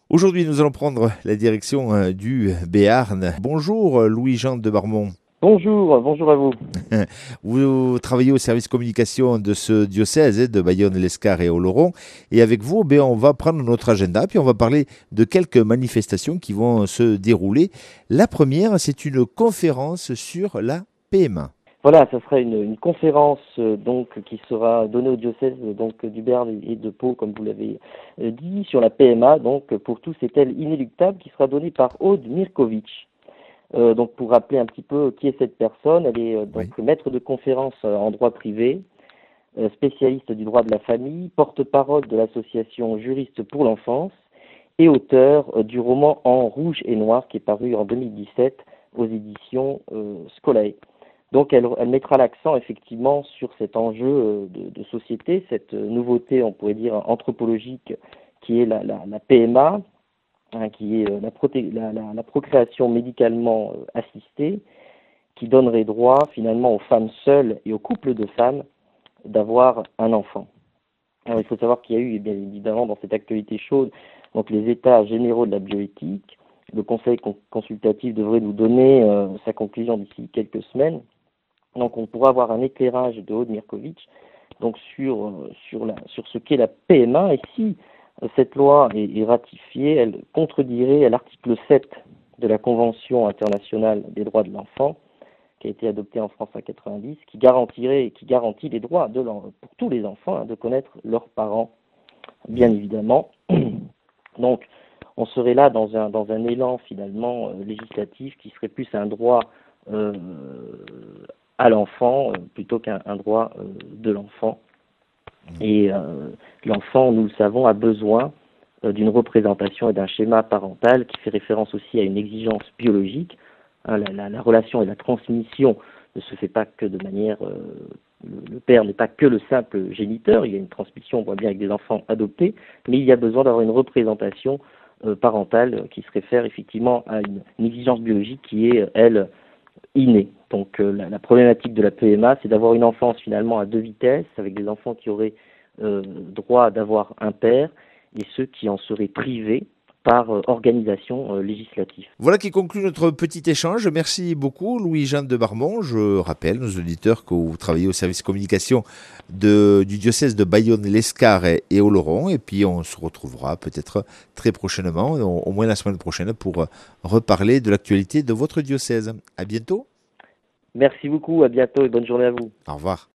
Aujourd'hui, nous allons prendre la direction du Béarn. Bonjour Louis-Jean de Barmont. Bonjour à vous. Vous travaillez au service communication de ce diocèse de Bayonne, l'Escar et Oloron. Et avec vous, on va prendre notre agenda, puis on va parler de quelques manifestations qui vont se dérouler. La première, c'est une conférence sur la PMA. Voilà, ça sera une conférence donc qui sera donnée au diocèse donc du Béarn et de Pau, comme vous l'avez dit, sur la PMA, donc pour tous est-elle inéluctable, qui sera donnée par Aude Mirkovic. Donc pour rappeler un petit peu qui est cette personne, elle est Oui. donc maître de conférence en droit privé, spécialiste du droit de la famille, porte-parole de l'association Juristes pour l'enfance et auteur du roman En rouge et noir qui est paru en 2017 aux éditions Scolae. Donc elle mettra l'accent effectivement sur cet enjeu de société, cette nouveauté, on pourrait dire, anthropologique qui est la PMA, hein, qui est la procréation médicalement assistée, qui donnerait droit finalement aux femmes seules et aux couples de femmes d'avoir un enfant. Alors il faut savoir qu'il y a eu, bien évidemment, dans cette actualité chaude, donc les états généraux de la bioéthique. Le conseil consultatif devrait nous donner sa conclusion d'ici quelques semaines. Donc on pourra avoir un éclairage de Aude Mirkovic donc sur ce qu'est la PMA, et si cette loi est ratifiée, elle contredirait à l'article 7 de la Convention internationale des droits de l'enfant, qui a été adoptée en France en 90, qui garantit les droits pour tous les enfants, hein, de connaître leurs parents, bien évidemment. Donc on serait là dans un élan finalement législatif qui serait plus un droit euh, à l'enfant plutôt qu'un droit de l'enfant. Et l'enfant, nous le savons, a besoin d'une représentation et d'un schéma parental qui fait référence aussi à une exigence biologique. Hein, la relation et la transmission ne se fait pas que de manière... le père n'est pas que le simple géniteur, il y a une transmission, on voit bien, avec des enfants adoptés, mais il y a besoin d'avoir une représentation parentale qui se réfère effectivement à une exigence biologique qui est, elle, innée. Donc la problématique de la PMA, c'est d'avoir une enfance finalement à deux vitesses, avec des enfants qui auraient droit d'avoir un père et ceux qui en seraient privés par organisation législative. Voilà qui conclut notre petit échange. Merci beaucoup Louis-Jean de Barmont. Je rappelle nos auditeurs que vous travaillez au service communication du diocèse de Bayonne, l'Escar et Oloron. Et puis on se retrouvera peut-être très prochainement, au moins la semaine prochaine, pour reparler de l'actualité de votre diocèse. À bientôt. Merci beaucoup, à bientôt et bonne journée à vous. Au revoir.